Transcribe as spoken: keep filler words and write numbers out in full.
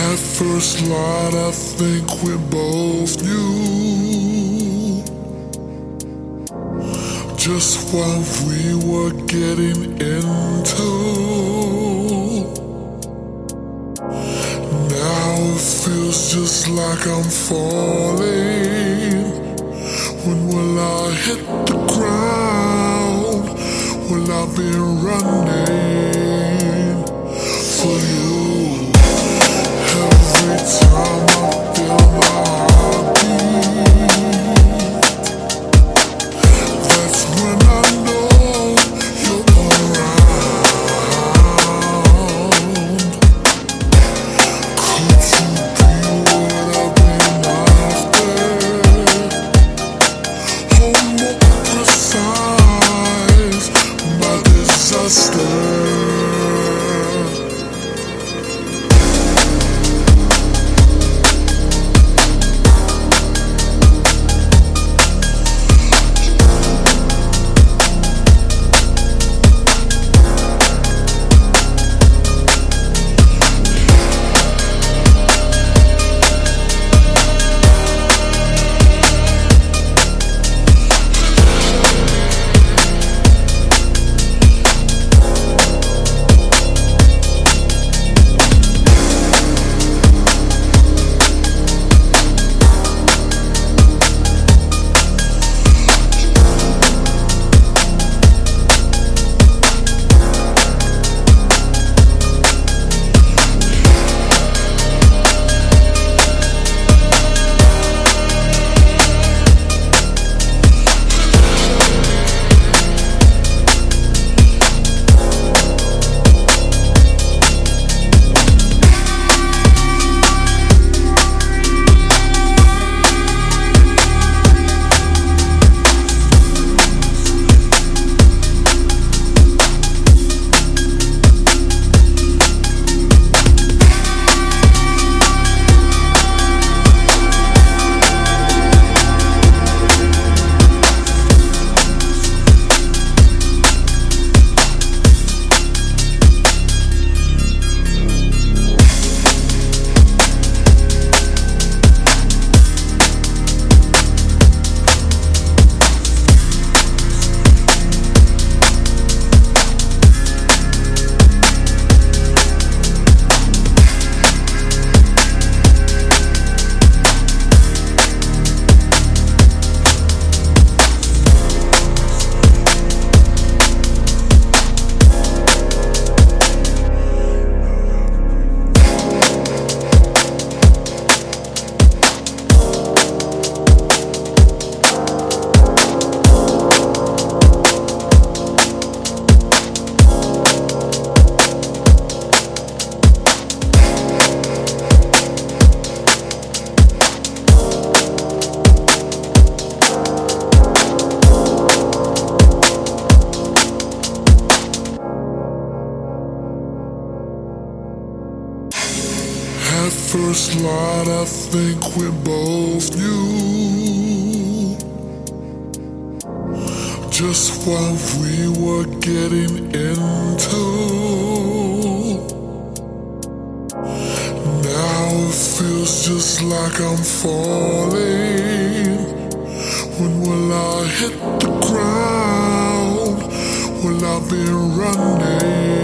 At first light, I think we both knew just what we were getting into. Now it feels just like I'm falling. When will I hit the ground? Will I be running for you? Every time I feel my heartbeat, that's when I know you're around. Could you be what I've been after? Oh, more precise, my disaster. At first light, I think we both knew just what we were getting into. Now it feels just like I'm falling. When will I hit the ground? Will I be running